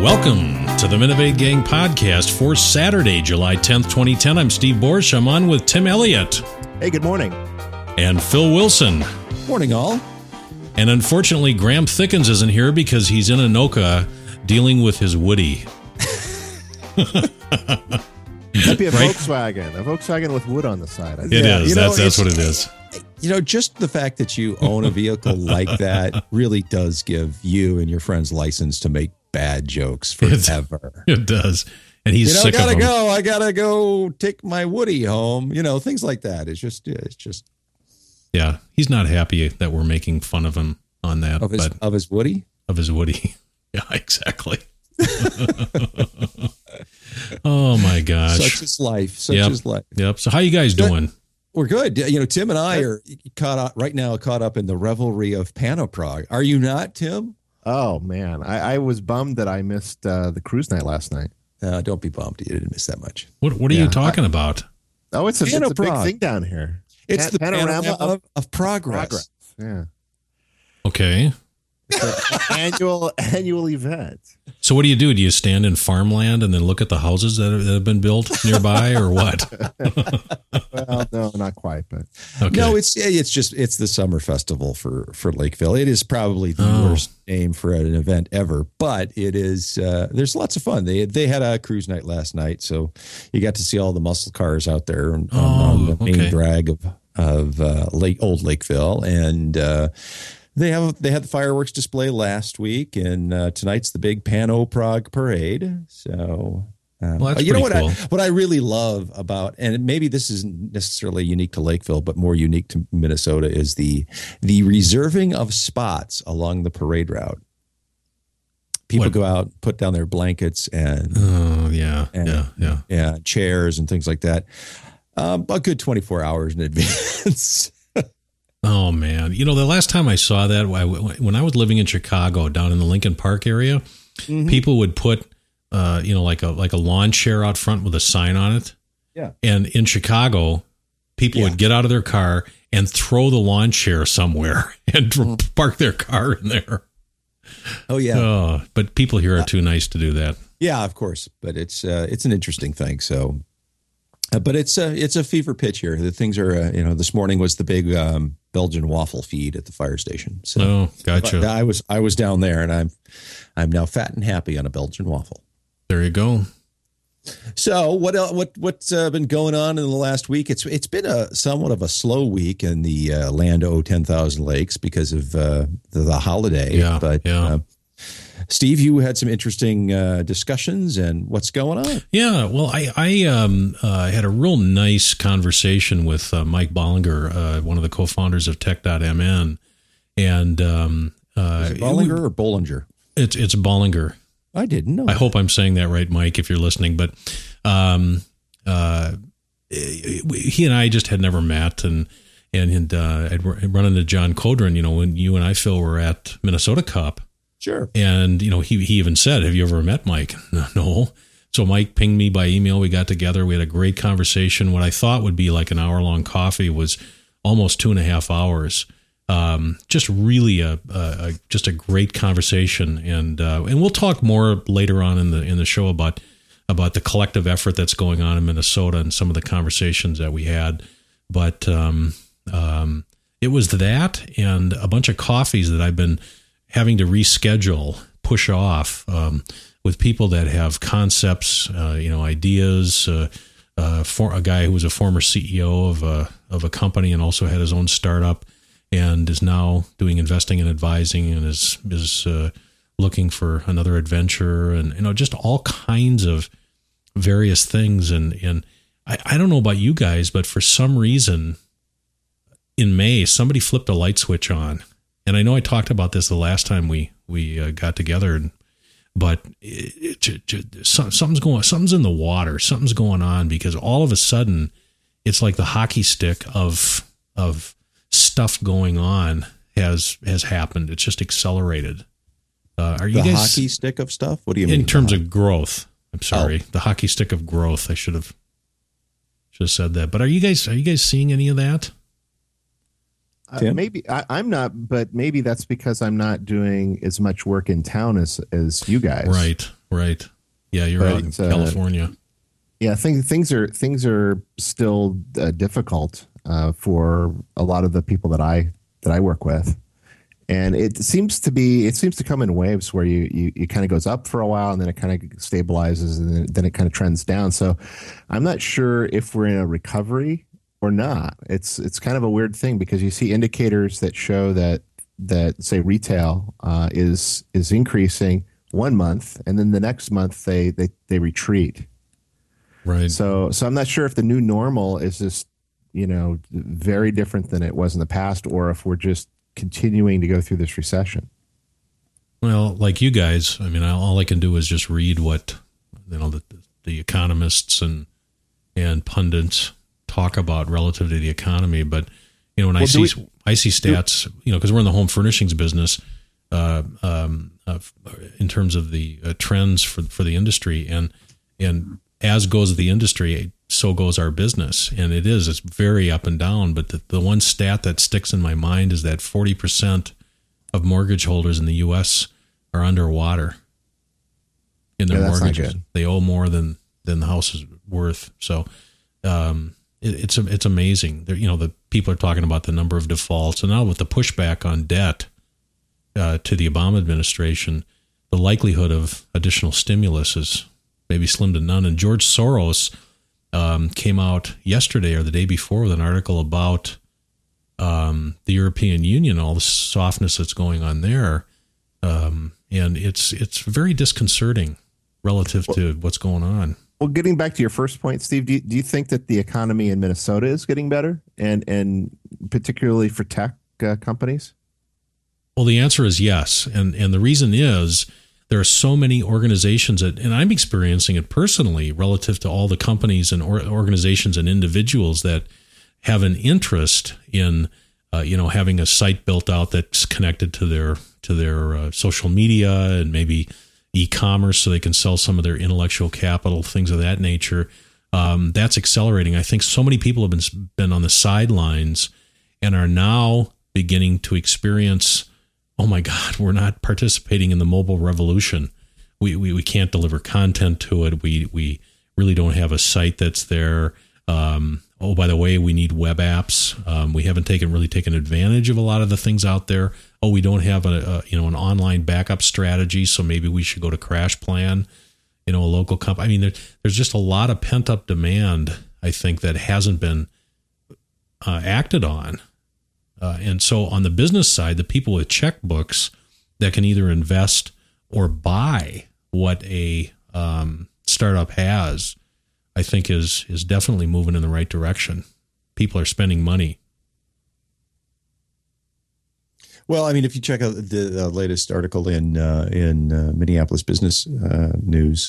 Welcome to the Minovate Gang podcast for Saturday, July 10th, 2010. I'm Steve Borsch. I'm on with Tim Elliott. Hey, good morning. And Phil Wilson. Morning, all. And unfortunately, Graham Thickens isn't here because he's in Anoka dealing with his Woody. Might be a Volkswagen with wood on the side. It is. That's what it is. You know, just the fact that you own a vehicle like that really does give you and your friends license to make bad jokes forever. It does. And he's sick of them. I gotta go take my Woody home. You know, things like that. It's just. Yeah, he's not happy that we're making fun of him on that. Of his Woody? Of his Woody. Yeah, exactly. Oh my gosh. Such is life. Yep. So how you guys doing? We're good. You know, Tim and I are caught up in the revelry of Panoprog. Are you not, Tim? Oh man, I was bummed that I missed the cruise night last night. Don't be bummed. You didn't miss that much. What are you talking about? Oh, it's a big thing down here. It's the panorama of progress. Yeah. Okay. It's an annual event. So what do? Do you stand in farmland and then look at the houses that have been built nearby, or what? Well, no, not quite, but okay. No, it's the summer festival for Lakeville. It is probably the worst name for an event ever, but it is. There's lots of fun. They had a cruise night last night, so you got to see all the muscle cars out there on the main drag of Old Lakeville, and. They had the fireworks display last week, and tonight's the big Panoprog parade. So, well, that's you know cool. What I really love about, and maybe this isn't necessarily unique to Lakeville, but more unique to Minnesota, is the reserving of spots along the parade route. People go out, put down their blankets and chairs and things like that. A good 24 hours in advance. Oh man! You know, the last time I saw that, when I was living in Chicago, down in the Lincoln Park area, people would put, like a lawn chair out front with a sign on it. Yeah. And in Chicago, people would get out of their car and throw the lawn chair somewhere and park their car in there. Oh yeah. But people here are too nice to do that. Yeah, of course. But it's an interesting thing. So. But it's a fever pitch here. The things are, this morning was the big Belgian waffle feed at the fire station. So gotcha. I was down there, and I'm now fat and happy on a Belgian waffle. There you go. So what's been going on in the last week? It's been somewhat of a slow week in the Land O 10,000 Lakes because of the holiday. Yeah, but Steve, you had some interesting discussions, and what's going on? Yeah, well, I had a real nice conversation with Mike Bollinger, one of the co-founders of Tech.mn. And is it Bollinger or Bollinger? It's Bollinger. I didn't know. I hope I'm saying that right, Mike, if you're listening. But he and I just had never met, and I'd run into John Codron, when you and I, Phil, were at Minnesota Cup. Sure. And, he even said, have you ever met Mike? No. So Mike pinged me by email. We got together. We had a great conversation. What I thought would be like an hour-long coffee was almost 2.5 hours. Just really just a great conversation. And we'll talk more later on in the show about the collective effort that's going on in Minnesota and some of the conversations that we had. But it was that and a bunch of coffees that I've been having to push off with people that have concepts, ideas. For a guy who was a former CEO of a company and also had his own startup and is now doing investing and advising and is looking for another adventure and just all kinds of various things. And I don't know about you guys, but for some reason in May somebody flipped a light switch on. And I know I talked about this the last time we got together, but something's in the water. Something's going on because all of a sudden, it's like the hockey stick of stuff going on has happened. It's just accelerated. Are you guys hockey stick of stuff? What do you mean? In terms of growth? I'm sorry, the hockey stick of growth. I should have said that. But are you guys seeing any of that? Maybe I'm not, but maybe that's because I'm not doing as much work in town as you guys. Right. Yeah, you're out in California. Yeah, things are still difficult for a lot of the people that I work with, and it seems to come in waves where you kind of goes up for a while and then it kind of stabilizes and then it kind of trends down. So I'm not sure if we're in a recovery or not. It's kind of a weird thing because you see indicators that show that say retail is increasing 1 month and then the next month they retreat. Right. So I'm not sure if the new normal is just, very different than it was in the past, or if we're just continuing to go through this recession. Well, like you guys, I mean, all I can do is just read what, the economists and pundits talk about relative to the economy. But, when I see stats, because we're in the home furnishings business, in terms of the trends for the industry, and as goes the industry, so goes our business. And it's very up and down. But the one stat that sticks in my mind is that 40% of mortgage holders in the U.S. are underwater in their mortgages. They owe more than the house is worth. So it's amazing. The people are talking about the number of defaults. And now with the pushback on debt to the Obama administration, the likelihood of additional stimulus is maybe slim to none. And George Soros came out yesterday or the day before with an article about the European Union, all the softness that's going on there. And it's very disconcerting relative to what's going on. Well, getting back to your first point, Steve, do you think that the economy in Minnesota is getting better, and particularly for tech companies? Well, the answer is yes. And the reason is there are so many organizations and I'm experiencing it personally relative to all the companies and organizations and individuals that have an interest in, having a site built out that's connected to their social media and maybe e-commerce so they can sell some of their intellectual capital, things of that nature. That's accelerating. I think so many people have been on the sidelines and are now beginning to experience, oh my God, we're not participating in the mobile revolution. We can't deliver content to it. We really don't have a site that's there. Oh, by the way, we need web apps. We haven't really taken advantage of a lot of the things out there. Oh, we don't have an online backup strategy, so maybe we should go to CrashPlan, a local company. I mean, there's just a lot of pent up demand, I think, that hasn't been acted on. And so on the business side, the people with checkbooks that can either invest or buy what a startup has, I think is definitely moving in the right direction. People are spending money. Well, I mean, if you check out the latest article in Minneapolis Business News,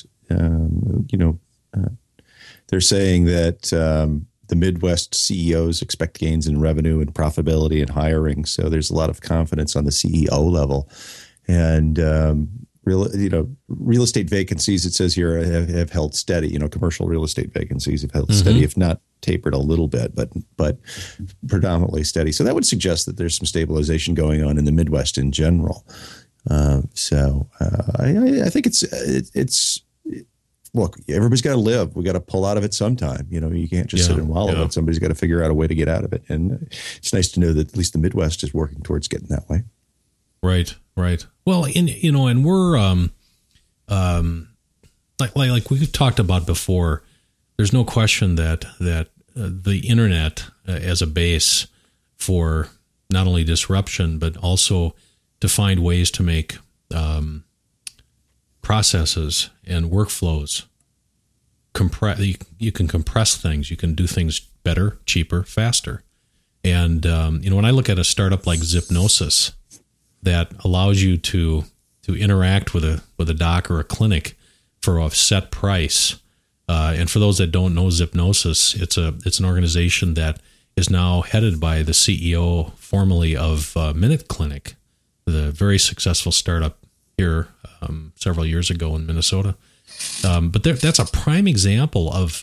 they're saying that the Midwest CEOs expect gains in revenue and profitability and hiring. So there's a lot of confidence on the CEO level, and real estate vacancies, it says here, have held steady. Commercial real estate vacancies have held steady, if not tapered a little bit, but predominantly steady. So that would suggest that there's some stabilization going on in the Midwest in general. I think it's look, everybody's got to live. We got to pull out of it sometime. You can't just sit and wallow in it. Somebody's got to figure out a way to get out of it. And it's nice to know that at least the Midwest is working towards getting that way. Right. Well, and we're like we've talked about before. There's no question that the internet as a base for not only disruption but also to find ways to make processes and workflows you can compress things. You can do things better, cheaper, faster. And when I look at a startup like Zipnosis that allows you to interact with a doc or a clinic for a set price. And for those that don't know Zipnosis, it's an organization that is now headed by the CEO formerly of Minute Clinic, the very successful startup here several years ago in Minnesota. But that's a prime example of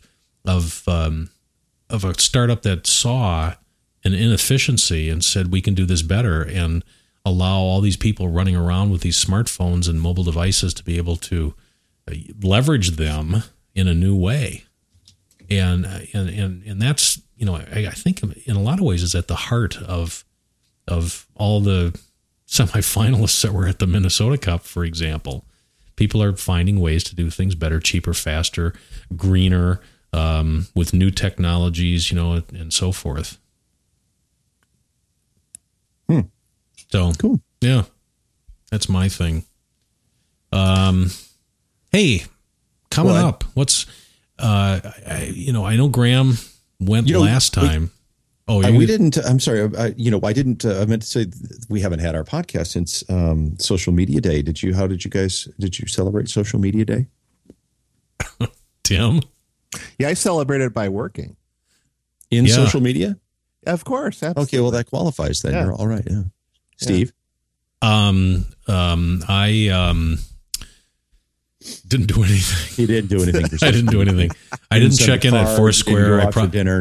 a startup that saw an inefficiency and said, we can do this better, and allow all these people running around with these smartphones and mobile devices to be able to leverage them in a new way. And that's, I think in a lot of ways is at the heart of all the semifinalists that were at the Minnesota Cup, for example. People are finding ways to do things better, cheaper, faster, greener, with new technologies, and so forth. So cool. Yeah, that's my thing. Hey, coming up, what's I know Graham went last time. We didn't. I'm sorry. I didn't. I meant to say we haven't had our podcast since Social Media Day. Did you? How did you guys? Did you celebrate Social Media Day? Tim? Yeah, I celebrated by working in social media. Of course. Absolutely. Okay, well that qualifies then. You're all right. Yeah. Steve? I didn't do anything. He didn't do anything. I didn't do anything. I didn't check in at Foursquare. I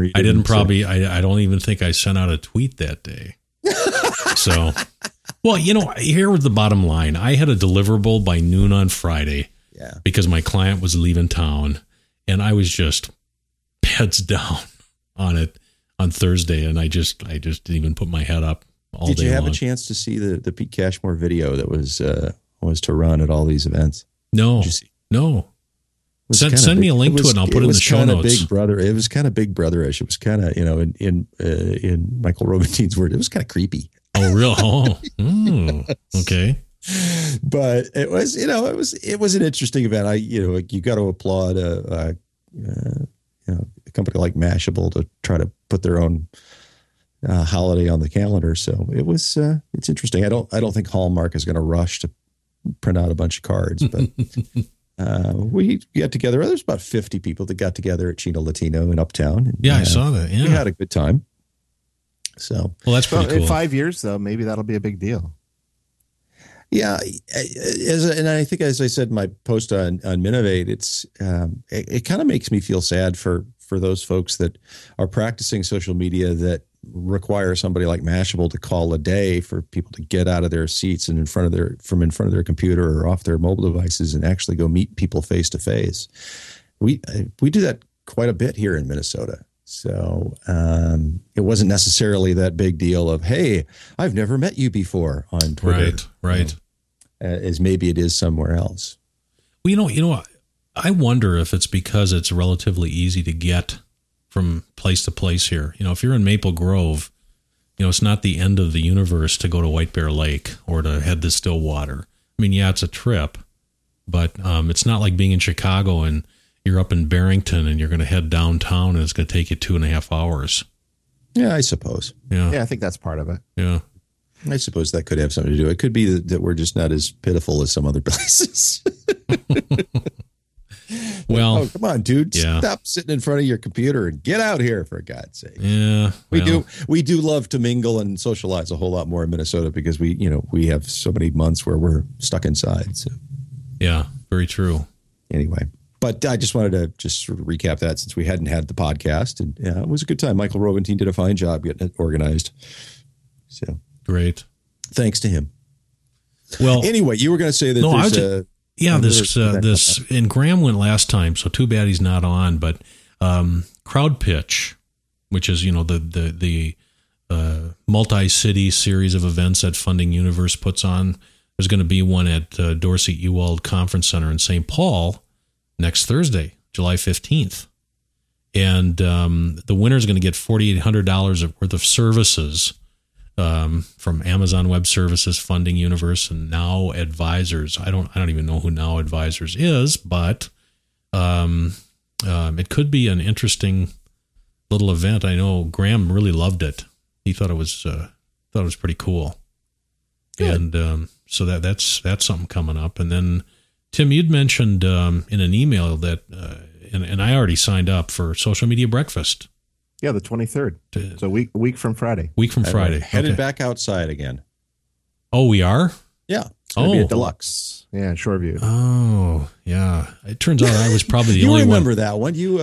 don't even think I sent out a tweet that day. So, well, here was the bottom line. I had a deliverable by noon on Friday because my client was leaving town, and I was just heads down on it on Thursday, and I just didn't even put my head up all day long. Did you have a chance to see the Pete Cashmore video that was to run at all these events? No. Did you see? No. Send me a link to it and I'll put it in the show notes. Big Brother. It was kind of Big Brother-ish. It was kind of, in Michael Robinstein's word, it was kind of creepy. Oh, real? Oh, okay. But it was, it was an interesting event. You got to applaud a company like Mashable to try to put their own holiday on the calendar. So it was, it's interesting. I don't think Hallmark is going to rush to print out a bunch of cards, but we got together. There's about 50 people that got together at Chino Latino in Uptown. And, I saw that. Yeah. We had a good time. So, well, that's pretty cool. In 5 years, though, maybe that'll be a big deal. Yeah, and I think, as I said in my post on Minovate, it kind of makes me feel sad for those folks that are practicing social media that require somebody like Mashable to call a day for people to get out of their seats and in front of their computer or off their mobile devices and actually go meet people face to face. We do that quite a bit here in Minnesota. So it wasn't necessarily that big deal of, hey, I've never met you before on Twitter. Right. As maybe it is somewhere else. Well, I wonder if it's because it's relatively easy to get from place to place here. If you're in Maple Grove, it's not the end of the universe to go to White Bear Lake or to head to Stillwater. I mean, yeah, it's a trip, but it's not like being in Chicago and you're up in Barrington and you're going to head downtown and it's going to take you 2.5 hours. Yeah, I suppose. Yeah, I think that's part of it. Yeah. I suppose that could have something to do. It could be that we're just not as pitiful as some other places. Well, come on, dude! Yeah. Stop sitting in front of your computer and get out here, for God's sake. Yeah, we do love to mingle and socialize a whole lot more in Minnesota because we have so many months where we're stuck inside. So, yeah, very true. Anyway, but I just wanted to just sort of recap that since we hadn't had the podcast, and it was a good time. Michael Robinstein did a fine job getting it organized. So great, thanks to him. Well, anyway, you were going to say that there's this and Graham went last time, so too bad he's not on. But Crowd Pitch, which is the multi-city series of events that Funding Universe puts on. There's going to be one at Dorsey Ewald Conference Center in St. Paul next Thursday, July 15th, and the winner is going to get $4,800 worth of services. From Amazon Web Services, Funding Universe, and Now Advisors. I don't even know who Now Advisors is, but it could be an interesting little event. I know Graham really loved it. He thought it was pretty cool. Good. And so that's something coming up. And then Tim, you'd mentioned in an email that and I already signed up for Social Media Breakfast. Yeah, the 23rd. So a week from Friday. Headed back outside again. Oh, we are? Yeah. It's going to be a deluxe. Yeah, in Shoreview. Oh, yeah. It turns out I was probably the only one. You remember that one. You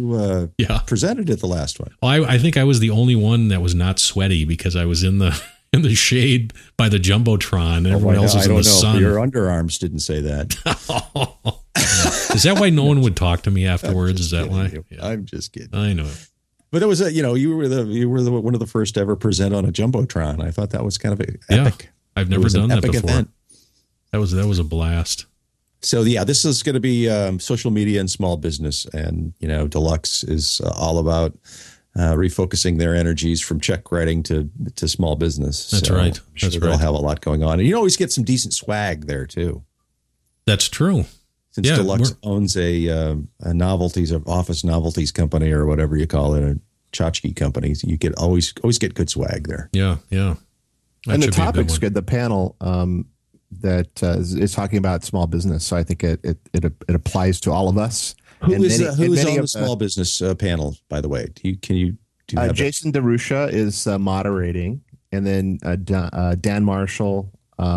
presented it the last one. Well, I think I was the only one that was not sweaty because I was in the in the shade by the Jumbotron, and everyone else is in the sun. Your underarms didn't say that. Is that why no one would talk to me afterwards? Is that why? Yeah. I'm just kidding. I know. But it was you were one of the first to ever present on a Jumbotron. I thought that was kind of epic. Yeah, I've never done that before. Event. That was a blast. So yeah, this is going to be social media and small business, and Deluxe is all about refocusing their energies from check writing to small business. That's right. I'm sure they'll have a lot going on, and you always get some decent swag there too. That's true. Since Deluxe owns a office novelties company or whatever you call it, a tchotchke company, you always get good swag there. Yeah. And the topic's good. The panel that is talking about small business, so I think it applies to all of us. Who is on the small business panel, by the way? Do you have Jason DeRusha is moderating, and then Dan Marshall,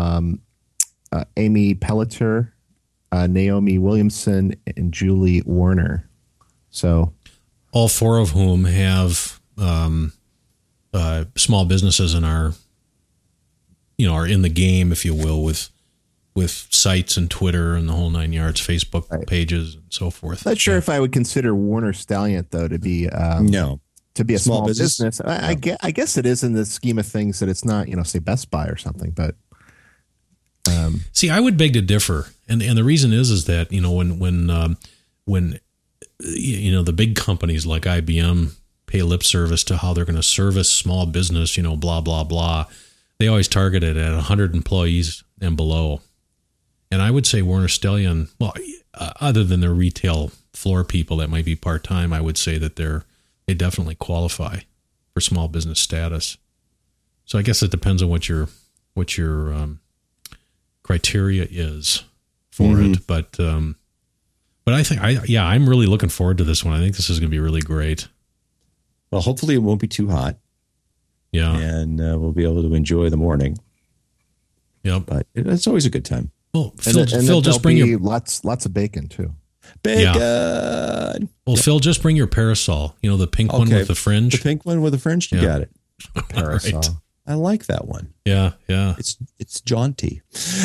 Amy Pelletier, Naomi Williamson, and Julie Warner. So all four of whom have small businesses and are in the game, if you will, with sites and Twitter and the whole 9 yards, Facebook pages and so forth. Not sure if I would consider Warner Stallion though to be a small business. I guess it is in the scheme of things that it's not say Best Buy or something, but. See, I would beg to differ, and the reason is that when the big companies like IBM pay lip service to how they're going to service small business, blah blah blah, they always target it at 100 employees and below. And I would say Warner Stellian, well, other than their retail floor people that might be part time, I would say that they definitely qualify for small business status. So I guess it depends on what your criteria is for it, but I think I'm really looking forward to this one. I think this is going to be really great. Well, hopefully it won't be too hot. Yeah, and we'll be able to enjoy the morning. Yep, but it's always a good time. Well, Phil, just bring your lots of bacon too. Bacon. Yeah. Well, Phil, just bring your parasol. The pink one with the fringe. The pink one with the fringe. You got it. Parasol. Right. I like that one. Yeah. It's jaunty.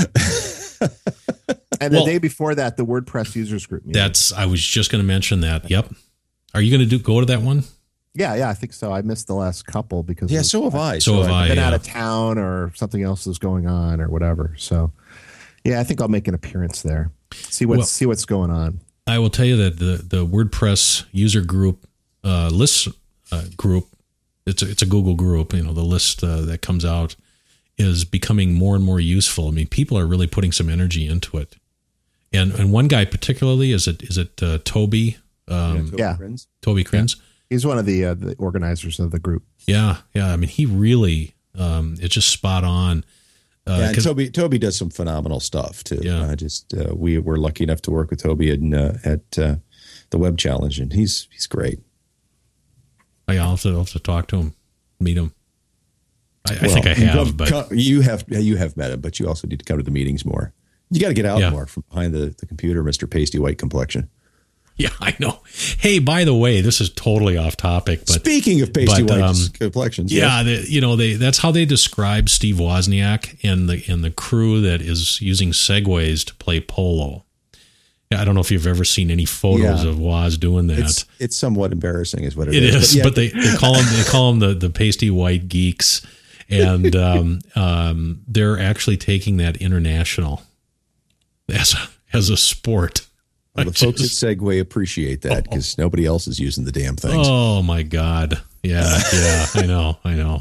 And the day before that, the WordPress users group meeting. I was just going to mention that. Yep. Are you going to go to that one? Yeah, I think so. I missed the last couple because so have I. So have I. I've been out of town or something else is going on or whatever. So, yeah, I think I'll make an appearance there. See what's going on. I will tell you that the WordPress user group list group, it's a Google group. The list that comes out is becoming more and more useful. I mean, people are really putting some energy into it. And one guy particularly is it Toby? Toby Krins. He's one of the organizers of the group. Yeah. I mean, he really it's just spot on. And Toby does some phenomenal stuff too. Yeah. We were lucky enough to work with Toby at the Web Challenge, and he's great. I'll have to talk to him, meet him. I think I have, but you have met him, but you also need to come to the meetings more. You got to get out more from behind the computer, Mr. Pasty White Complexion. Yeah, I know. Hey, by the way, this is totally off topic. But speaking of pasty white complexions, that's how they describe Steve Wozniak and the crew that is using Segways to play polo. I don't know if you've ever seen any photos of Woz doing that. It's somewhat embarrassing, is what it is. But they call them the pasty white geeks, and they're actually taking that international as a sport. Well, the folks at Segway appreciate that because nobody else is using the damn things. Oh my God. Yeah. I know.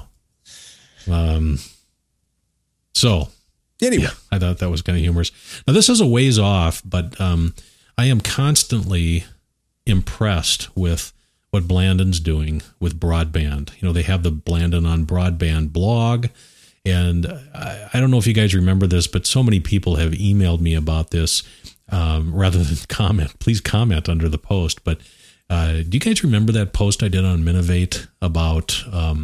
So anyway, I thought that was kind of humorous. Now this is a ways off, but I am constantly impressed with what Blandon's doing with broadband. They have the Blandon on Broadband blog. And I don't know if you guys remember this, but so many people have emailed me about this. Rather than comment, please comment under the post. But do you guys remember that post I did on Minovate about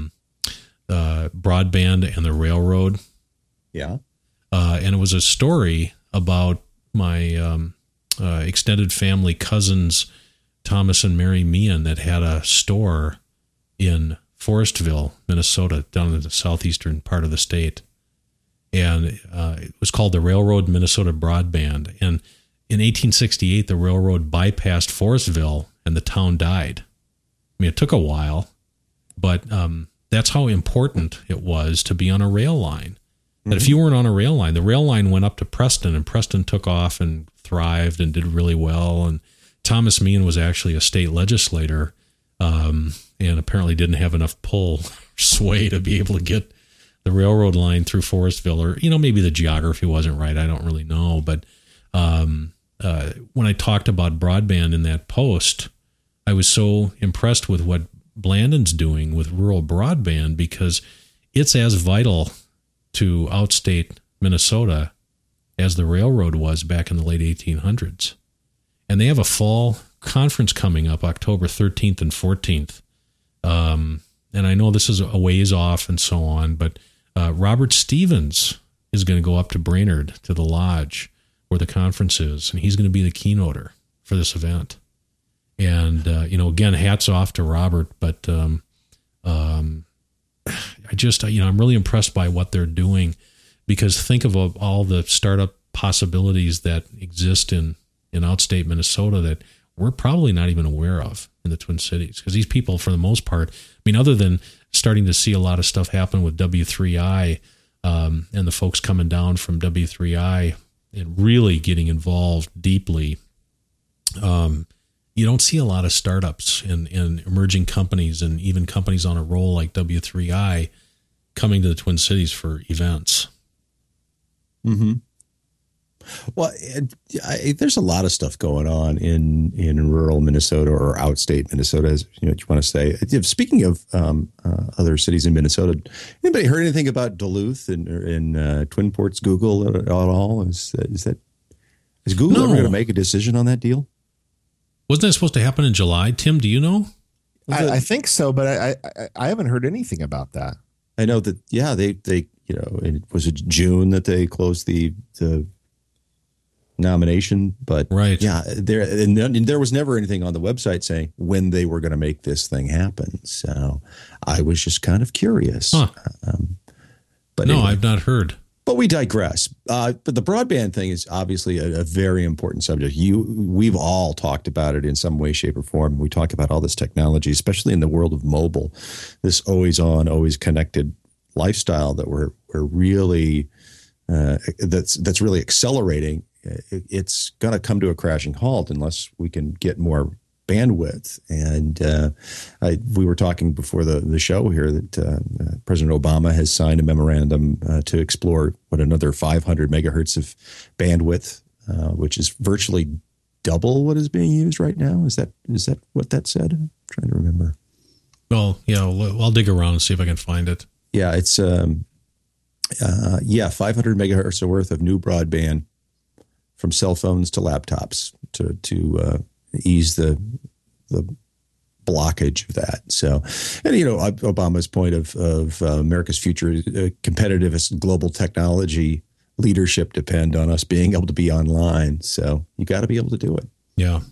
broadband and the railroad? Yeah. And it was a story about my extended family cousins, Thomas and Mary Meehan, that had a store in Forestville, Minnesota, down in the southeastern part of the state. And it was called the Railroad Minnesota Broadband. And in 1868, the railroad bypassed Forestville and the town died. I mean, it took a while, but that's how important it was to be on a rail line. That if you weren't on a rail line, the rail line went up to Preston, and Preston took off and thrived and did really well. And Thomas Meehan was actually a state legislator, and apparently didn't have enough pull sway to be able to get the railroad line through Forestville, or maybe the geography wasn't right. I don't really know, but when I talked about broadband in that post, I was so impressed with what Blandon's doing with rural broadband, because it's as vital to outstate Minnesota as the railroad was back in the late 1800s. And they have a fall conference coming up October 13th and 14th. And I know this is a ways off and so on, but Robert Stevens is going to go up to Brainerd to the lodge where the conference is, and he's going to be the keynoter for this event. And, again, hats off to Robert, but I'm really impressed by what they're doing, because think of all the startup possibilities that exist in outstate Minnesota that we're probably not even aware of in the Twin Cities. Because these people, for the most part, other than starting to see a lot of stuff happen with W3I and the folks coming down from W3I and really getting involved deeply, you don't see a lot of startups and emerging companies, and even companies on a roll like W3I coming to the Twin Cities for events. Mm-hmm. Well, there's a lot of stuff going on in rural Minnesota, or outstate Minnesota, as you want to say. Speaking of other cities in Minnesota, anybody heard anything about Duluth and Twin Ports Google at all? Is Google ever going to make a decision on that deal? Wasn't that supposed to happen in July? Tim, do you know? I think so, but I haven't heard anything about that. I know that, yeah, they it was June that they closed the nomination, but right. Yeah, there was never anything on the website saying when they were going to make this thing happen. So I was just kind of curious. Huh. But no, anyway. I've not heard. But we digress. But the broadband thing is obviously a very important subject. We've all talked about it in some way, shape, or form. We talk about all this technology, especially in the world of mobile, this always on, always connected lifestyle that we're really that's really accelerating. It's going to come to a crashing halt unless we can get more bandwidth. And we were talking before the show here that President Obama has signed a memorandum to explore another 500 megahertz of bandwidth, which is virtually double what is being used right now. Is that what that said? I'm trying to remember. Well, yeah, I'll dig around and see if I can find it. Yeah, it's 500 megahertz worth of new broadband from cell phones to laptops to ease the blockage of that. So, and Obama's point of America's future competitive global technology leadership depend on us being able to be online. So you got to be able to do it. Yeah.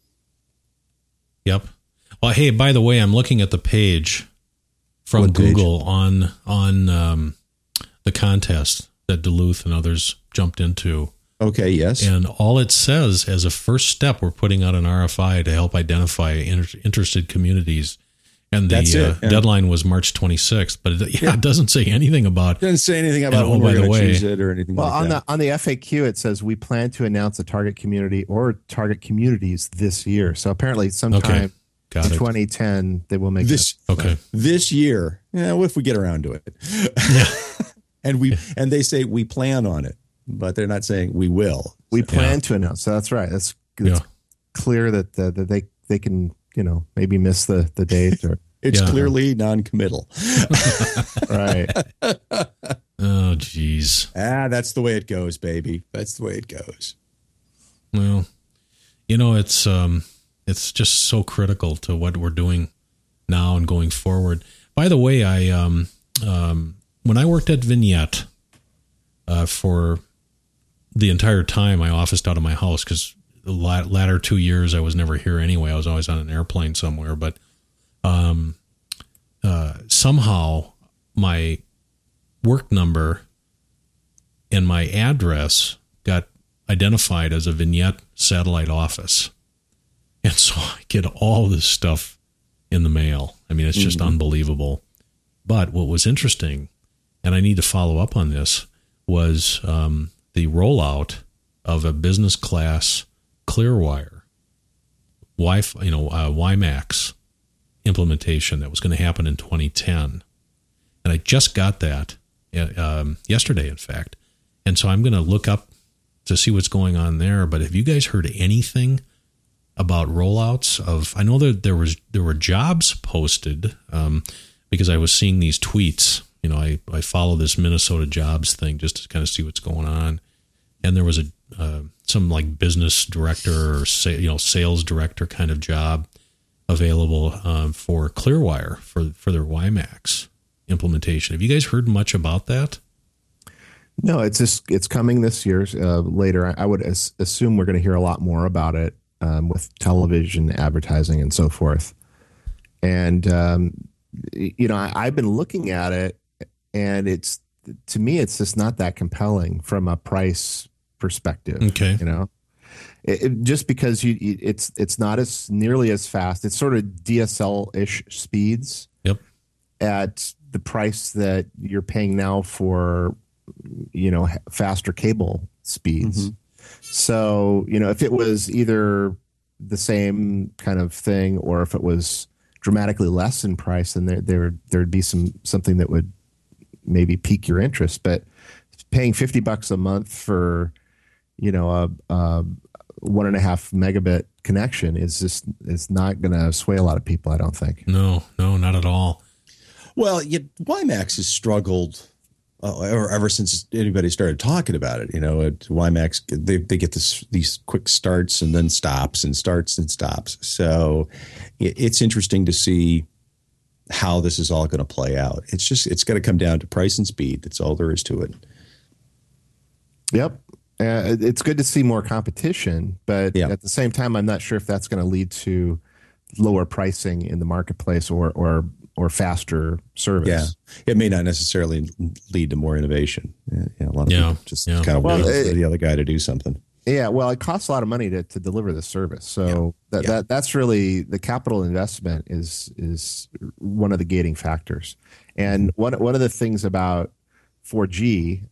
Yep. Well, hey, by the way, I'm looking at the page from Google on the contest that Duluth and others jumped into. Okay, yes. And all it says, as a first step, we're putting out an RFI to help identify interested communities. And the deadline was March 26th, but it doesn't say anything about. Doesn't say anything about when we're going to choose it or anything like that. On the FAQ, it says we plan to announce a target community or target communities this year. So apparently, sometime in 2010, they will make this. Okay, this year. Yeah, what if we get around to it? and they say we plan on it, but they're not saying we will. We plan to announce. So that's right. That's clear that they can maybe miss the date or. It's clearly non-committal. Right. Oh, geez. That's the way it goes, baby. That's the way it goes. Well, it's just so critical to what we're doing now and going forward. By the way, I when I worked at Vignette for the entire time, I officed out of my house because the latter 2 years I was never here anyway. I was always on an airplane somewhere. But somehow my work number and my address got identified as a Vignette satellite office. And so I get all this stuff in the mail. I mean, it's just unbelievable. But what was interesting, and I need to follow up on this, was the rollout of a business class Clearwire WiMAX implementation that was going to happen in 2010. And I just got that yesterday, in fact. And so I'm going to look up to see what's going on there. But have you guys heard anything about rollouts of? I know that there were jobs posted because I was seeing these tweets. You know, I follow this Minnesota jobs thing just to kind of see what's going on. And there was some like business director or sales director kind of job available for Clearwire for their WiMAX implementation. Have you guys heard much about that? No, it's coming this year. Later, I would assume we're going to hear a lot more about it with television advertising and so forth. And I've been looking at it, and to me, it's just not that compelling from a price perspective. Okay, just because it's not as nearly as fast. It's sort of DSL-ish speeds. Yep. At the price that you're paying now for, faster cable speeds. So, if it was either the same kind of thing or if it was dramatically less in price, then there'd be something that would maybe pique your interest. But paying $50 a month for, a 1.5 megabit connection is not going to sway a lot of people, I don't think. No, not at all. Well, WiMAX has struggled ever since anybody started talking about it. At WiMAX, they get these quick starts and then stops and starts and stops. So it's interesting to see how this is all going to play out. It's going to come down to price and speed. That's all there is to it. Yep. It's good to see more competition, but at the same time, I'm not sure if that's going to lead to lower pricing in the marketplace or faster service. Yeah, it may not necessarily lead to more innovation. A lot of people just kind of wait for the other guy to do something. Yeah, well, it costs a lot of money to deliver the service, so that's really the capital investment is one of the gating factors. And one of the things about 4G,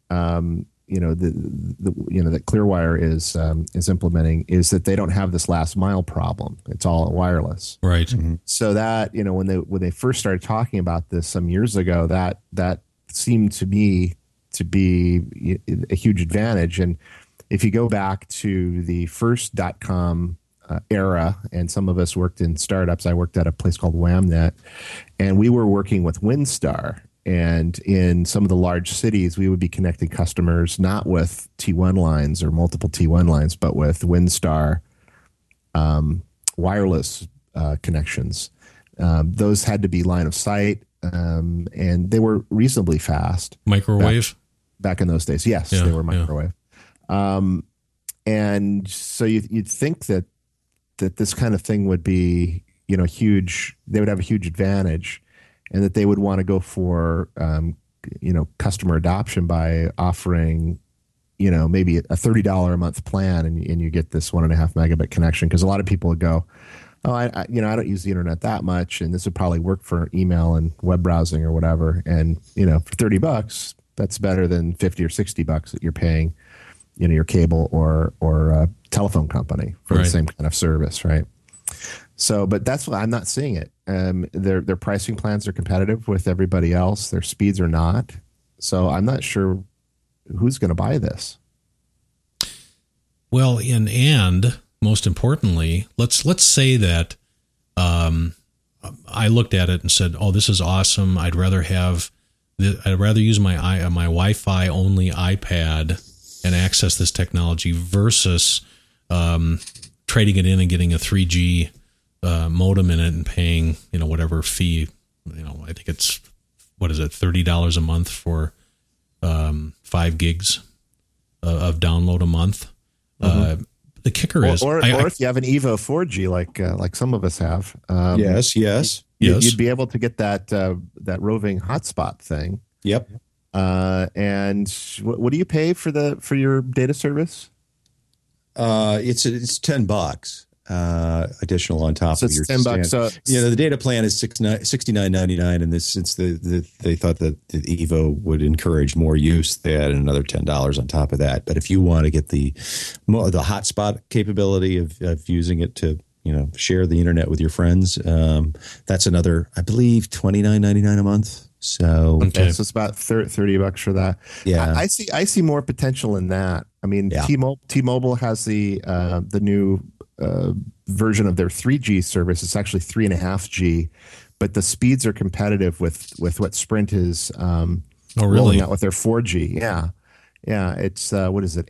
that Clearwire is implementing is that they don't have this last mile problem. It's all wireless, right? Mm-hmm. So that when they first started talking about this some years ago, that seemed to me to be a huge advantage. And if you go back to the first .com era, and some of us worked in startups, I worked at a place called WhamNet, and we were working with WinStar. And in some of the large cities, we would be connecting customers not with T1 lines or multiple T1 lines, but with WinStar wireless connections. Those had to be line of sight, and they were reasonably fast. Microwave? Back in those days, yes, they were microwave. And so you'd think that this kind of thing would be, huge. They would have a huge advantage, and that they would want to go for, customer adoption by offering, maybe a $30 a month plan, and you get this 1.5 megabit connection. Because a lot of people would go, oh, I don't use the internet that much, and this would probably work for email and web browsing or whatever. And for $30, that's better than $50 or $60 that you're paying, your cable or telephone company for the same kind of service, right? So, but that's why I'm not seeing it. Their pricing plans are competitive with everybody else. Their speeds are not. So I'm not sure who's going to buy this. Well, and most importantly, let's say that I looked at it and said, "Oh, this is awesome. I'd rather use my Wi-Fi only iPad and access this technology versus trading it in and getting a 3G modem in it and paying, whatever fee, I think it's, $30 a month for 5 gigs of download a month. Mm-hmm. The kicker is, or if you have an Evo 4G like some of us have, yes, Yes. You'd be able to get that roving hotspot thing. Yep. And what do you pay for your data service? It's $10 additional on top of your $10. So the data plan is $69.99, and since they thought that the Evo would encourage more use, they added another $10 on top of that. But if you want to get the hotspot capability of using it to share the internet with your friends, that's another, I believe, $29.99 a month. So okay, so it's about $30 for that. Yeah, I see more potential in that. I mean, yeah. T-Mobile has the new version of their 3G service. It's actually 3.5G, but the speeds are competitive with what Sprint is rolling out with their 4G. Yeah. It's what is it?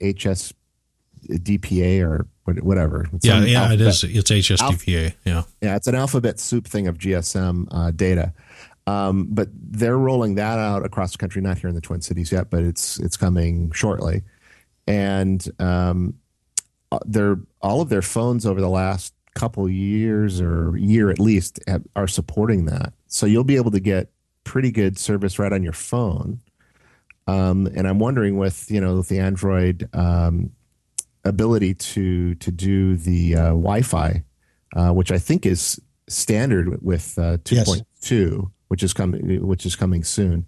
HSDPA or whatever. It is. It's HSDPA. Yeah. It's an alphabet soup thing of GSM data. But they're rolling that out across the country, not here in the Twin Cities yet, but it's coming shortly. And all of their phones over the last couple years or year at least are supporting that. So you'll be able to get pretty good service right on your phone. And I'm wondering with the Android ability to do the Wi-Fi, which I think is standard with 2.2, which is coming soon.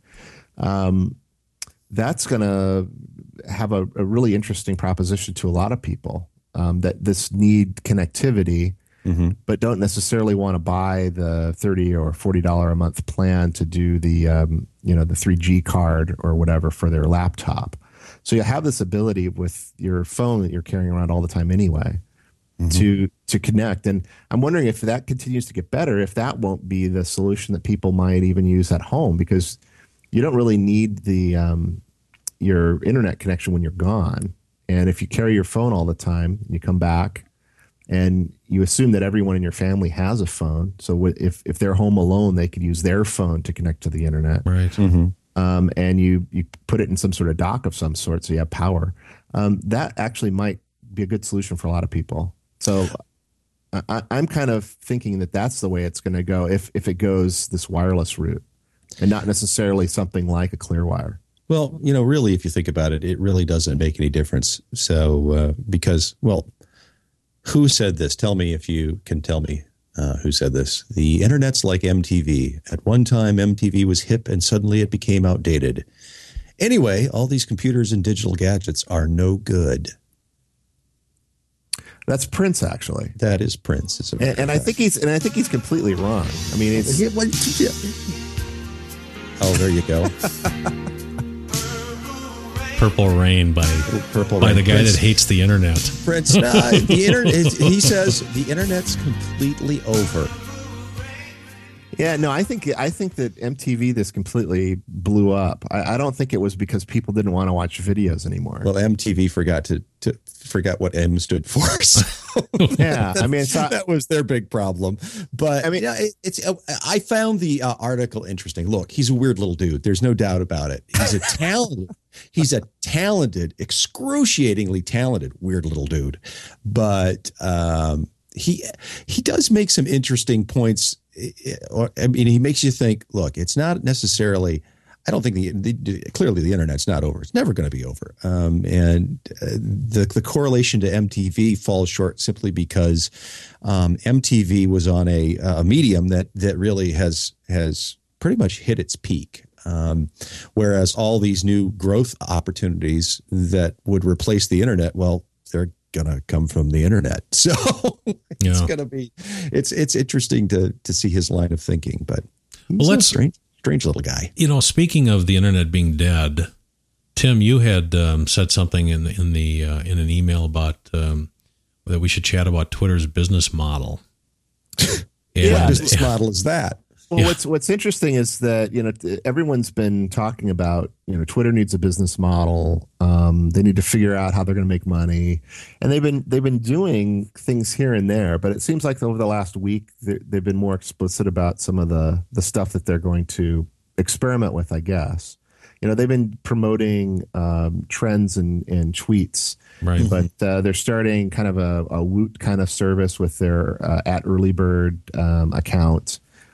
That's going to have a really interesting proposition to a lot of people that this need connectivity, but don't necessarily want to buy the $30 or $40 a month plan to do the the 3G card or whatever for their laptop. So you have this ability with your phone that you're carrying around all the time anyway to connect. And I'm wondering if that continues to get better, if that won't be the solution that people might even use at home, because you don't really need your internet connection when you're gone. And if you carry your phone all the time, you come back and you assume that everyone in your family has a phone. So if they're home alone, they could use their phone to connect to the internet. Right. And you put it in some sort of dock of some sort, so you have power. That actually might be a good solution for a lot of people. So I'm kind of thinking that that's the way it's going to go if it goes this wireless route and not necessarily something like a Clearwire. Well, really, if you think about it, it really doesn't make any difference. So because, who said this? Tell me if you can tell me who said this. The internet's like MTV. At one time, MTV was hip and suddenly it became outdated. Anyway, all these computers and digital gadgets are no good. That's Prince, actually. That is Prince. And I think he's completely wrong. I mean, it's. Oh, there you go. Purple Rain by the guy that hates the internet. Prince, the internet. He says the internet's completely over. Yeah, no, I think that MTV this completely blew up. I don't think it was because people didn't want to watch videos anymore. Well, MTV forgot what M stood for. So yeah, I mean, that was their big problem. But I mean, I found the article interesting. Look, he's a weird little dude. There's no doubt about it. He's a talented, excruciatingly talented, weird little dude. But he does make some interesting points. I mean, he makes you think, look, it's not necessarily, I don't think clearly the internet's not over. It's never going to be over. And the correlation to MTV falls short simply because MTV was on a medium that really has pretty much hit its peak. Whereas all these new growth opportunities that would replace the internet, well, they're going to come from the internet. So it's going to be, it's interesting to see his line of thinking, but he's a strange little guy. Speaking of the internet being dead, Tim, you had said something in an email about that we should chat about Twitter's business model. What business model is that? Well, what's interesting is that everyone's been talking about Twitter needs a business model. They need to figure out how they're going to make money, and they've been doing things here and there. But it seems like over the last week they've been more explicit about some of the stuff that they're going to experiment with. I guess they've been promoting trends and tweets, right? But they're starting kind of a Woot kind of service with their @earlybird account,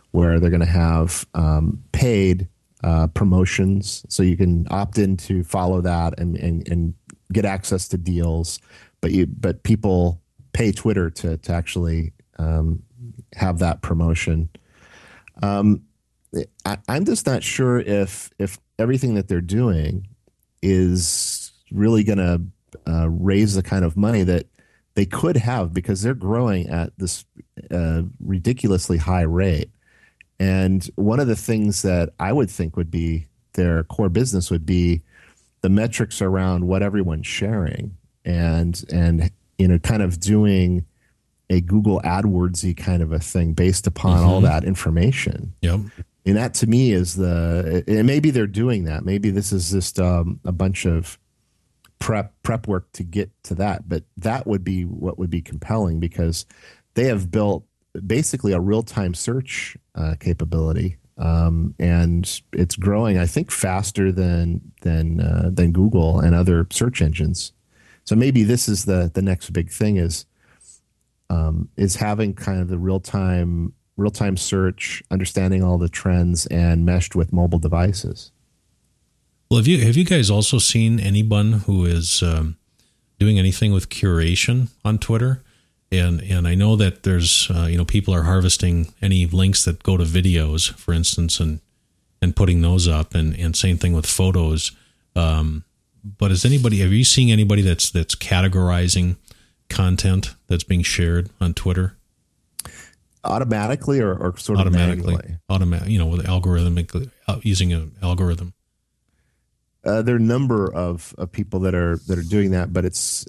where they're going to have paid promotions, so you can opt in to follow that and get access to deals. But people pay Twitter to actually have that promotion. I'm just not sure if everything that they're doing is really going to raise the kind of money that they could have, because they're growing at this ridiculously high rate. And one of the things that I would think would be their core business would be the metrics around what everyone's sharing, and kind of doing a Google AdWords-y kind of a thing based upon all that information. Yep. And that to me is and maybe they're doing that. Maybe this is just a bunch of prep work to get to that. But that would be what would be compelling, because they have built basically a real-time search capability. And it's growing, I think, faster than Google and other search engines. So maybe this is the next big thing is having kind of the real-time search, understanding all the trends, and meshed with mobile devices. Well, have you guys also seen anyone who is doing anything with curation on Twitter? And I know that there's people are harvesting any links that go to videos, for instance, and putting those up, and same thing with photos. But have you seen anybody that's categorizing content that's being shared on Twitter? Automatically or sort of automatically, manually? with algorithmic, using an algorithm. There are a number of people that are doing that, but it's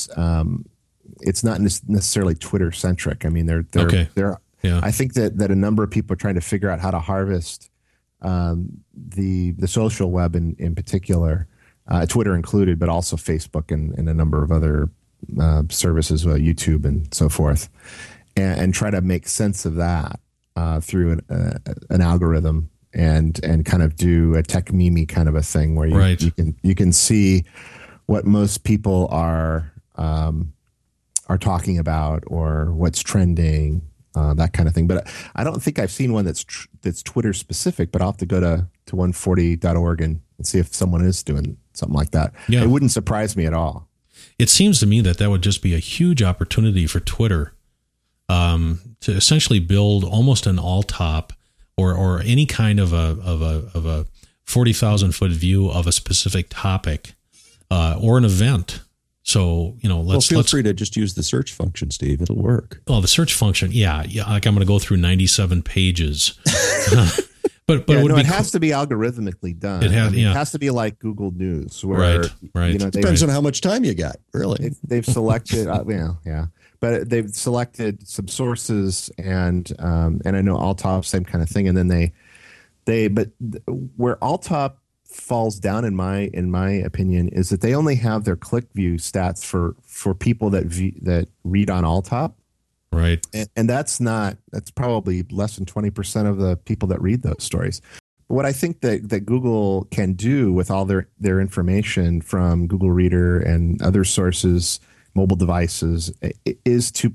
not necessarily Twitter centric. I mean, they're yeah. I think that a number of people are trying to figure out how to harvest the social web in particular, Twitter included, but also Facebook and a number of other services, YouTube and so forth, and try to make sense of that through an algorithm and kind of do a tech meme kind of a thing where you can see what most people are talking about or what's trending, that kind of thing. But I don't think I've seen one that's Twitter specific, but I'll have to go to 140.org and see if someone is doing something like that. Yeah. It wouldn't surprise me at all. It seems to me that would just be a huge opportunity for Twitter to essentially build almost an all-top or any kind of a 40,000 foot view of a specific topic or an event. So, let's feel free to just use the search function, Steve. It'll work. Oh, the search function. Yeah. Like I'm going to go through 97 pages. But it has to be algorithmically done. It has to be like Google News, where right. Depends on how much time you got. Really, they've selected. But they've selected some sources, and I know Alltop, same kind of thing. And then but where Alltop falls down in my opinion is that they only have their click view stats for people that read on Alltop. Right. And that's probably less than 20% of the people that read those stories. But what I think that Google can do with all their information from Google Reader and other sources, mobile devices, is to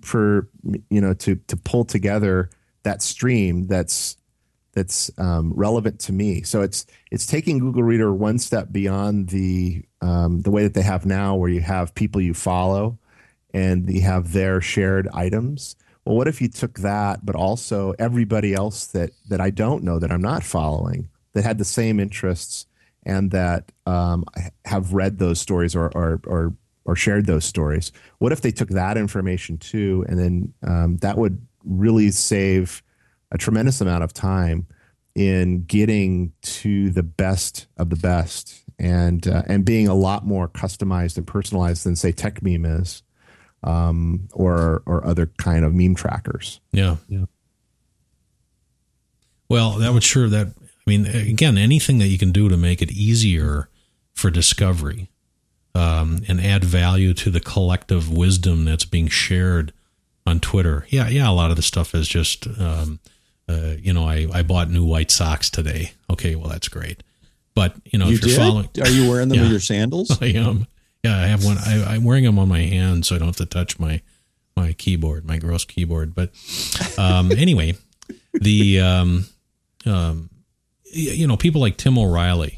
pull together that stream that's relevant to me. So it's taking Google Reader one step beyond the way that they have now, where you have people you follow and you have their shared items. Well, what if you took that, but also everybody else that I don't know, that I'm not following, that had the same interests and that have read those stories or shared those stories? What if they took that information too, and then that would really save a tremendous amount of time in getting to the best of the best and being a lot more customized and personalized than, say, TechMeme is. Or other kind of meme trackers. Yeah. Well, again, anything that you can do to make it easier for discovery, and add value to the collective wisdom that's being shared on Twitter. Yeah. A lot of the stuff is just, I bought new white socks today. Okay. Well, that's great. But if you're following, are you wearing them with your sandals? I am. Yeah, I have one. I'm wearing them on my hand, so I don't have to touch my keyboard, my gross keyboard. But anyway, The people like Tim O'Reilly,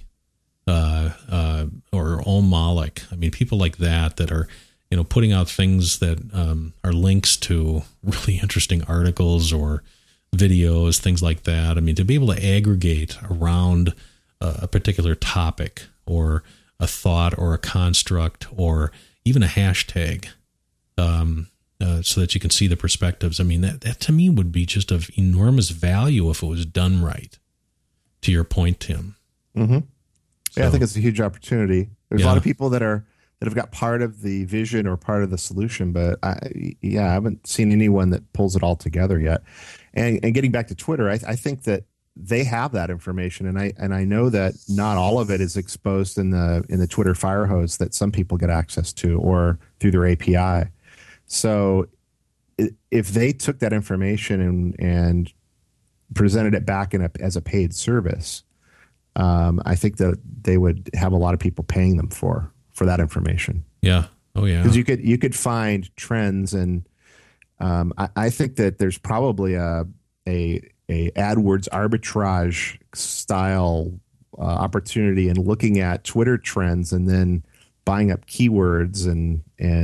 or Om Malik. I mean, people like that are, putting out things that are links to really interesting articles or videos, things like that. I mean, to be able to aggregate around a particular topic or a thought or a construct or even a hashtag, so that you can see the perspectives. I mean, that to me would be just of enormous value if it was done right. To your point, Tim. Mm-hmm. So, yeah, I think it's a huge opportunity. There's a lot of people that have got part of the vision or part of the solution, but I haven't seen anyone that pulls it all together yet. And getting back to Twitter, I think that they have that information, and I know that not all of it is exposed in the Twitter fire hose that some people get access to or through their API. So if they took that information and presented it back as a paid service, I think that they would have a lot of people paying them for that information. Yeah. Oh yeah. Because you could find trends, and I think that there's probably a AdWords arbitrage style opportunity in looking at Twitter trends and then buying up keywords and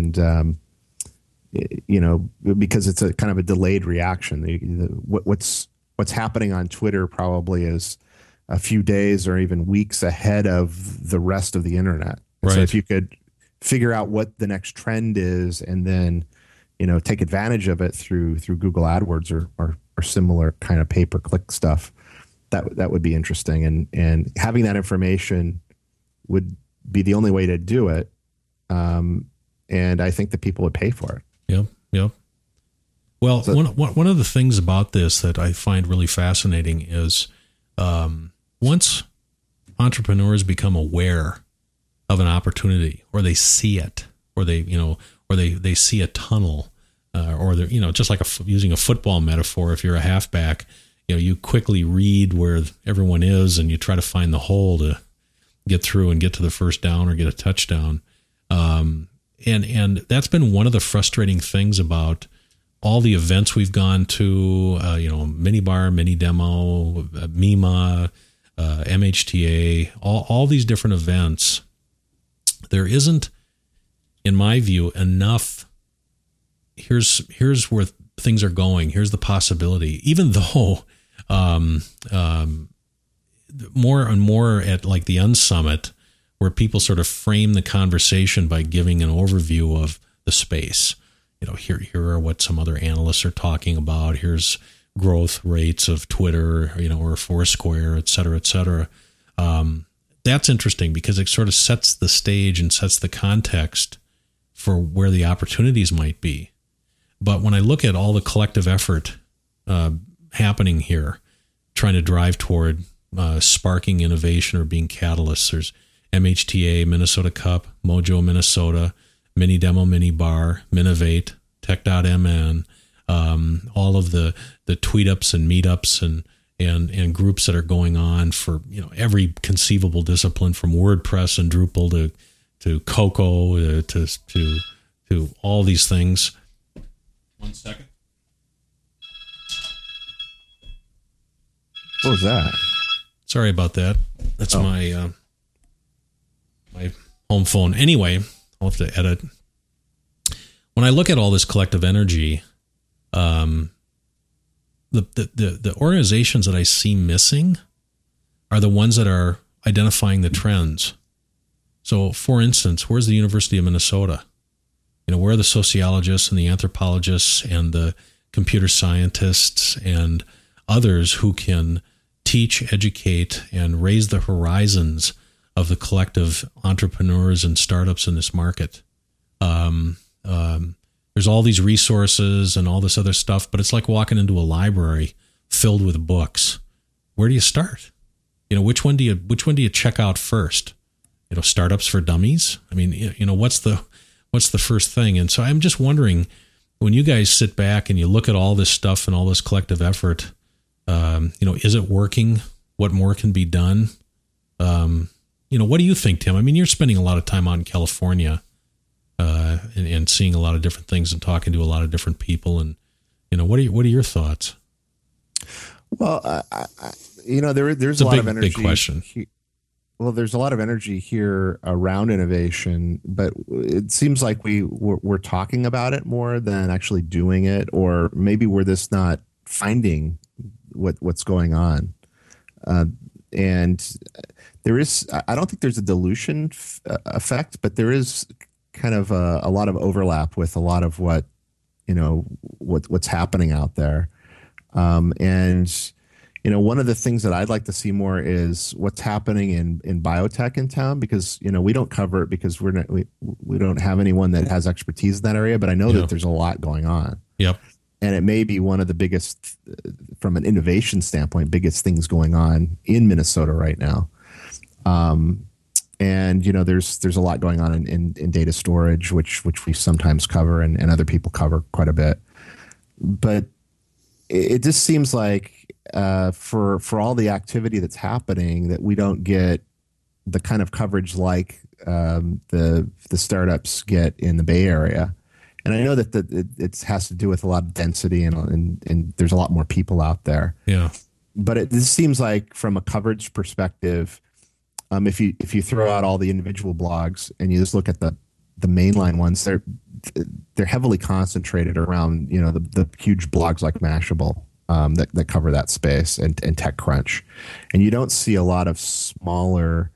because it's a kind of a delayed reaction. What's happening on Twitter probably is a few days or even weeks ahead of the rest of the internet. Right. So if you could figure out what the next trend is and then, take advantage of it through Google AdWords or similar kind of pay-per-click stuff, that would be interesting. And having that information would be the only way to do it. And I think that people would pay for it. Yep. Well, so, one of the things about this that I find really fascinating is once entrepreneurs become aware of an opportunity, or they see it, or they see a tunnel, or they're, just like using a football metaphor, if you're a halfback, you quickly read where everyone is and you try to find the hole to get through and get to the first down or get a touchdown. And that's been one of the frustrating things about all the events we've gone to, Minibar, Mini Demo, MEMA, MHTA, all these different events. There isn't, in my view, enough. Here's where things are going. Here's the possibility. Even though more and more at like the Unsummit, where people sort of frame the conversation by giving an overview of the space. Here are what some other analysts are talking about. Here's growth rates of Twitter, or Foursquare, et cetera, et cetera. That's interesting because it sort of sets the stage and sets the context for where the opportunities might be. But when I look at all the collective effort happening here, trying to drive toward sparking innovation or being catalysts, there's MHTA, Minnesota Cup, Mojo, Minnesota, Mini Demo, Mini Bar, Minovate, Tech.mn, all of the tweet-ups and meetups and groups that are going on for every conceivable discipline, from WordPress and Drupal to Cocoa to all these things. 1 second. What was that? Sorry about that. That's my home phone. Anyway, I'll have to edit. When I look at all this collective energy, the organizations that I see missing are the ones that are identifying the trends. So, for instance, where's the University of Minnesota? Where are the sociologists and the anthropologists and the computer scientists and others who can teach, educate, and raise the horizons of the collective entrepreneurs and startups in this market? There's all these resources and all this other stuff, but it's like walking into a library filled with books. Where do you start? Which one do you check out first? Startups for Dummies. I mean, what's the first thing? And so I'm just wondering, when you guys sit back and you look at all this stuff and all this collective effort, is it working? What more can be done? What do you think, Tim? I mean, you're spending a lot of time out in California, and seeing a lot of different things and talking to a lot of different people. And, what are your thoughts? Well, there's It's a a lot of big energy. question. Well, there's a lot of energy here around innovation, but it seems like we're talking about it more than actually doing it, or maybe we're just not finding what's going on. And there is, I don't think there's a dilution effect, but there is kind of a lot of overlap with a lot of what's happening out there. And one of the things that I'd like to see more is what's happening in biotech in town, because we don't cover it because we don't have anyone that has expertise in that area. But I know that there's a lot going on. Yep. And it may be one of the biggest, from an innovation standpoint, biggest things going on in Minnesota right now. And there's a lot going on in data storage, which we sometimes cover and other people cover quite a bit. But it just seems like for all the activity that's happening, that we don't get the kind of coverage like the startups get in the Bay Area. And I know that it has to do with a lot of density and there's a lot more people out there. Yeah. But this seems like, from a coverage perspective, if you throw out all the individual blogs and you just look at the mainline ones, they're heavily concentrated around the huge blogs like Mashable that cover that space, and TechCrunch, and you don't see a lot of smaller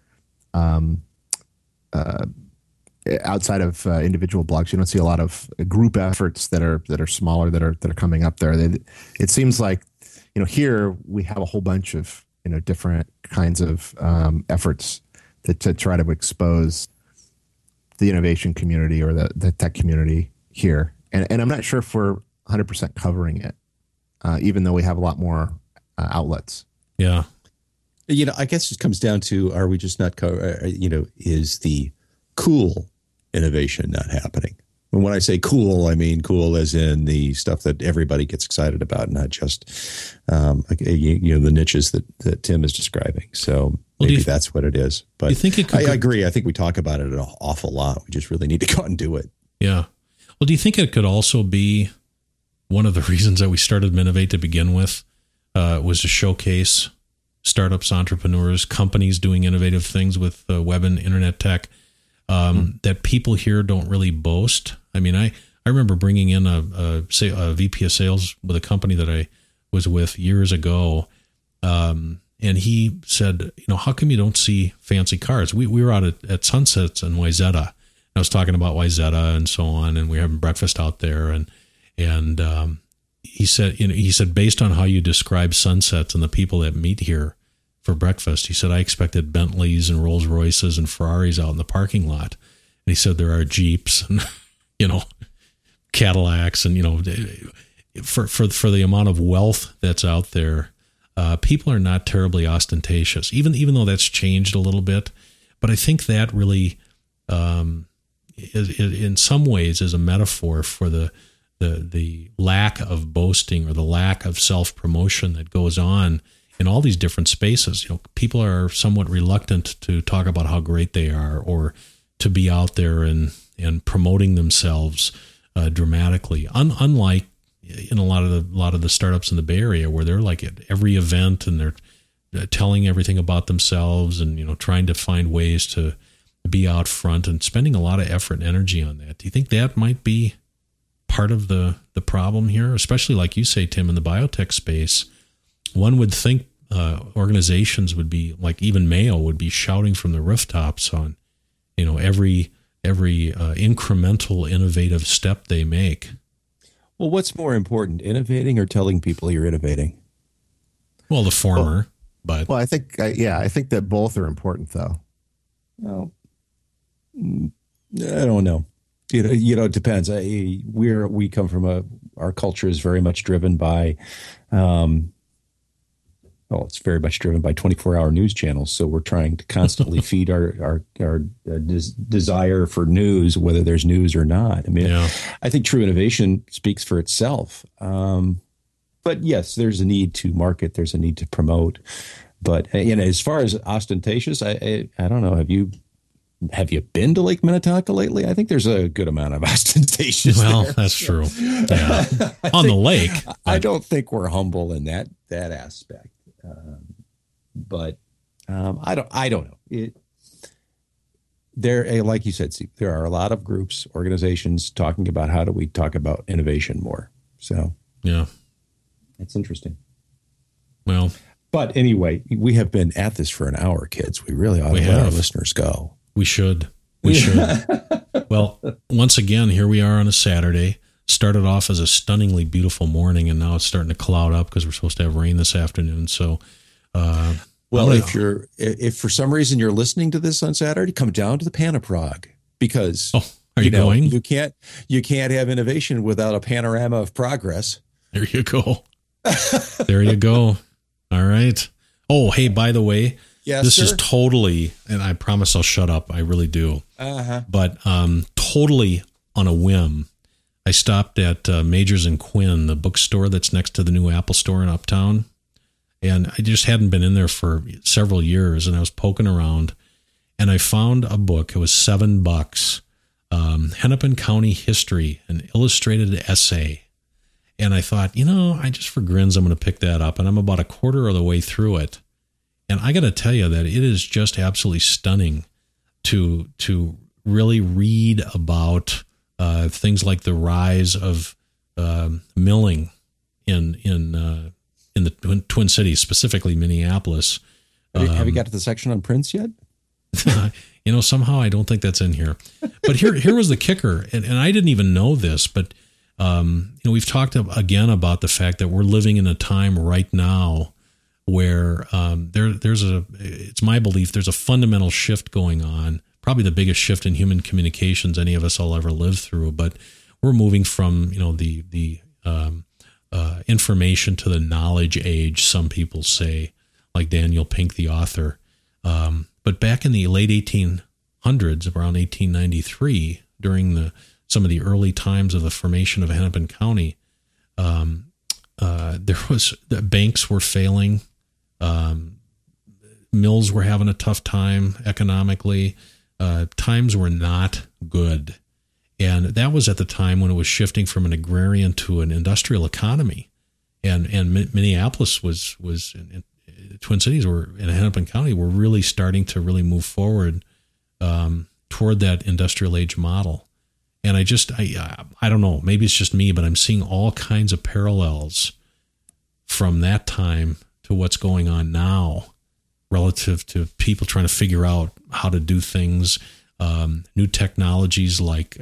outside of individual blogs. You don't see a lot of group efforts that are smaller that are coming up there. It seems like here we have a whole bunch of different kinds of efforts to try to expose the innovation community or the tech community here. And I'm not sure if we're 100% covering it, even though we have a lot more outlets. Yeah. I guess it comes down to, are we just not is the cool innovation not happening? And when I say cool, I mean cool as in the stuff that everybody gets excited about, not just the niches that Tim is describing. So maybe that's what it is. But do you think I agree. I think we talk about it an awful lot. We just really need to go out and do it. Yeah. Well, do you think it could also be one of the reasons that we started Minovate to begin with was to showcase startups, entrepreneurs, companies doing innovative things with web and internet tech that people here don't really boast? I mean, I remember bringing in a VP of sales with a company that I was with years ago, and he said, how come you don't see fancy cars? We were out at Sunsets in Wayzata. I was talking about Wayzata and so on, and we were having breakfast out there, and he said, based on how you describe Sunsets and the people that meet here for breakfast, he said, I expected Bentleys and Rolls Royces and Ferraris out in the parking lot. And he said, there are Jeeps and, Cadillacs and, for the amount of wealth that's out there, people are not terribly ostentatious, even though that's changed a little bit. But I think that really, in some ways, is a metaphor for the lack of boasting or the lack of self-promotion that goes on in all these different spaces. People are somewhat reluctant to talk about how great they are, or to be out there and promoting themselves dramatically. Unlike in a lot of the startups in the Bay Area, where they're like at every event and they're telling everything about themselves and trying to find ways to be out front and spending a lot of effort and energy on that. Do you think that might be part of the problem here, especially like you say, Tim, in the biotech space? One would think organizations would be, like even Mayo would be shouting from the rooftops on, every incremental innovative step they make. Well, what's more important, innovating or telling people you're innovating? Well, the former, but I think that both are important, though. Well, I don't know. It depends. We come from our culture is very much driven by, it's very much driven by 24-hour news channels. So we're trying to constantly feed our desire for news, whether there's news or not. I mean, I think true innovation speaks for itself. But yes, there's a need to market. There's a need to promote. But as far as ostentatious, I don't know. Have you have you been to Lake Minnetonka lately? I think there's a good amount of ostentatious. Well, there. that's true. Yeah. On the lake. I don't think we're humble in that aspect. But I don't know. There, like you said, Steve, there are a lot of groups, organizations talking about how do we talk about innovation more. So yeah, it's interesting. Well, but anyway, we have been at this for an hour, kids. We really ought to let our listeners go. We should. Well, once again, here we are on a Saturday. Started off as a stunningly beautiful morning, and now it's starting to cloud up because we're supposed to have rain this afternoon. So, well, if for some reason you're listening to this on Saturday, come down to the Panaprog because are you going? You can't have innovation without a panorama of progress. There you go. There you go. All right. Oh, hey, by the way, this is totally, and I promise I'll shut up. I really do. But totally on a whim, I stopped at Majors and Quinn, the bookstore that's next to the new Apple store in Uptown. And I just hadn't been in there for several years, and I was poking around, and I found a book. It was $7. Hennepin County History, an illustrated essay. And I thought, I just for grins, I'm going to pick that up. And I'm about a quarter of the way through it. And I got to tell you that it is just absolutely stunning to really read about things like the rise of milling in the Twin Cities, specifically Minneapolis. Have you got to the section on Prince yet? Somehow I don't think that's in here. But here was the kicker, and I didn't even know this, but we've talked again about the fact that we're living in a time right now where it's my belief there's a fundamental shift going on, probably the biggest shift in human communications any of us will ever live through. But we're moving from the information to the knowledge age, some people say, like Daniel Pink, the author. But back in the late 1800s, around 1893, during some of the early times of the formation of Hennepin County, the banks were failing. Mills were having a tough time economically. Times were not good. And that was at the time when it was shifting from an agrarian to an industrial economy. And Minneapolis was Twin Cities in Hennepin County were really starting to really move forward toward that industrial age model. And I don't know, maybe it's just me, but I'm seeing all kinds of parallels from that time to what's going on now relative to people trying to figure out how to do things, new technologies like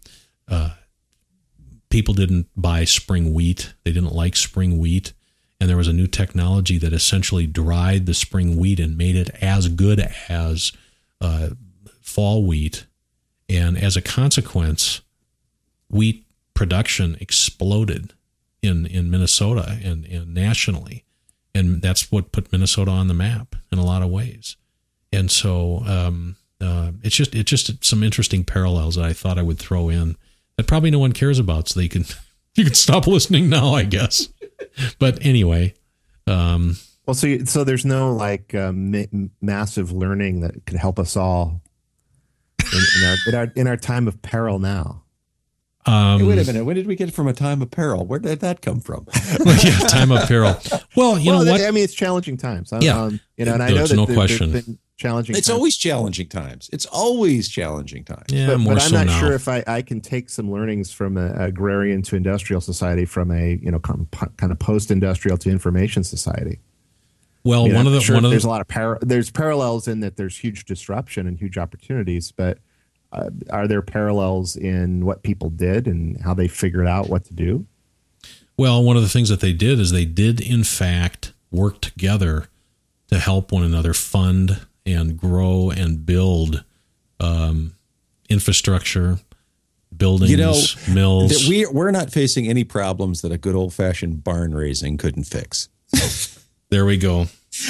people didn't buy spring wheat. They didn't like spring wheat. And there was a new technology that essentially dried the spring wheat and made it as good as fall wheat. And as a consequence, wheat production exploded in Minnesota and nationally. And that's what put Minnesota on the map in a lot of ways. And so it's just some interesting parallels that I thought I would throw in that probably no one cares about. So you can stop listening now, I guess. But anyway. Well, so there's no massive learning that could help us all in our time of peril now. Hey, wait a minute. When did we get from a time of peril? Where did that come from? Yeah, time of peril. Well, you know what? I mean, it's challenging times. And I know that no there's question. been challenging. It's always challenging times. It's always challenging times. Yeah, but I'm not now. sure if I can take some learnings from an agrarian to industrial society, from a kind of post-industrial to information society. Well, there's a lot of there's parallels in that there's huge disruption and huge opportunities, but are there parallels in what people did and how they figured out what to do? Well, one of the things that they did is they did, in fact, work together to help one another fund and grow and build infrastructure, buildings, mills. We're not facing any problems that a good old-fashioned barn raising couldn't fix. There we go.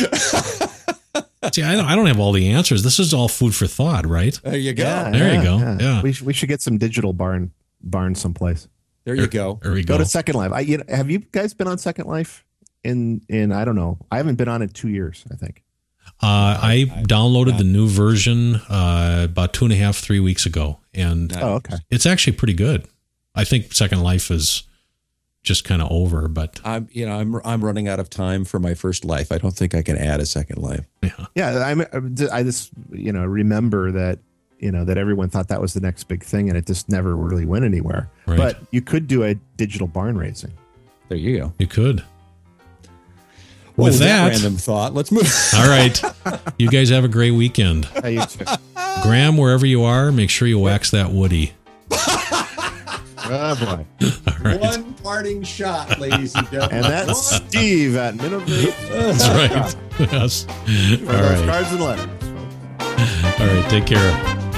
See, I don't have all the answers. This is all food for thought, right? There you go. There you go. Yeah. We should get some digital barn someplace. There you go. There we go. Go to Second Life. Have you guys been on Second Life? In I don't know. I haven't been on in 2 years, I think. I downloaded the new version about 2.5, 3 weeks ago, and okay. It's actually pretty good. I think Second Life is just kind of over, but I'm running out of time for my first life. I don't think I can add a second life. Yeah, I just remember that that everyone thought that was the next big thing, and it just never really went anywhere. Right. But you could do a digital barn raising. There you go. You could. Well, With that random thought, let's move. All right. You guys have a great weekend. Hey, you too. Graham, wherever you are, make sure you wax that Woody. Oh boy. All right. One parting shot, ladies and gentlemen. And that's Steve at Minnovate. That's right. Yes. For All those right. cards and letters. All right. Take care.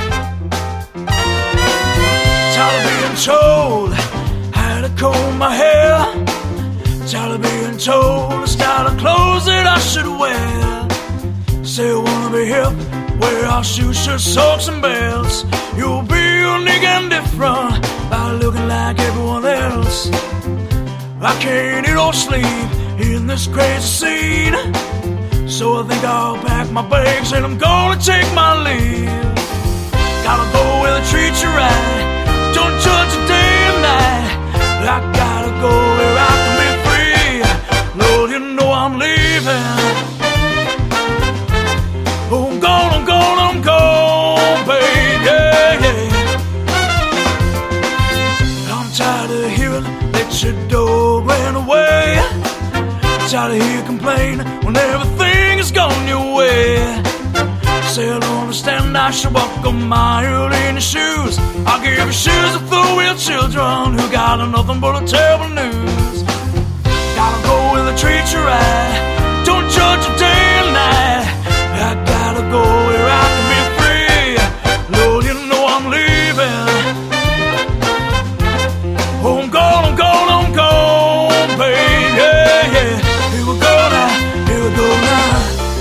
Tired of being told how to comb my hair. Tired of being told the style of clothes that I should wear. Say I wanna be hip, wear our shoes, shirts, socks, and belts. You'll be unique and different by looking like everyone else. I can't eat or sleep in this crazy scene, so I think I'll pack my bags and I'm gonna take my leave. Gotta go where they treat you right, don't judge a day and night. I gotta go where I can be free. Lord, you know I'm leaving. Oh, I'm gone, babe, yeah. I'm tired of hearing that your dog ran away. Tired of hearing complain when everything has gone your way. Say I don't understand, I should walk a mile in your shoes. I'll give you shoes of four-wheel children who got nothing but a terrible news. Gotta go where they treat you right, don't judge a day and night. I gotta go where I can be free. Lord, you know I'm leaving. Oh, I'm gone, babe, yeah. Here we go now, here we go now.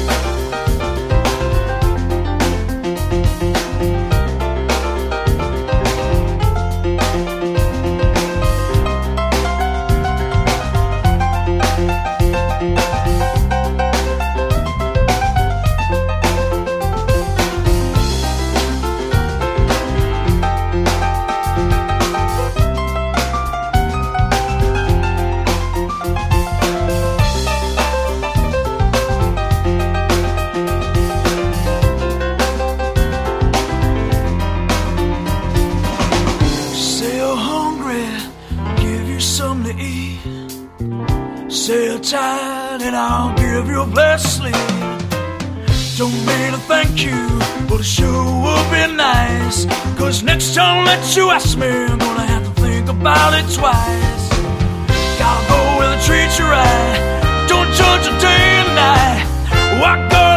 Say you're hungry, give you something to eat. Say you're tired and I'll give you a place to sleep. Don't mean to thank you, but it sure would be nice. Cause next time that you ask me, I'm gonna have to think about it twice. Gotta go where they treat you right, don't judge a day and night. Oh, I go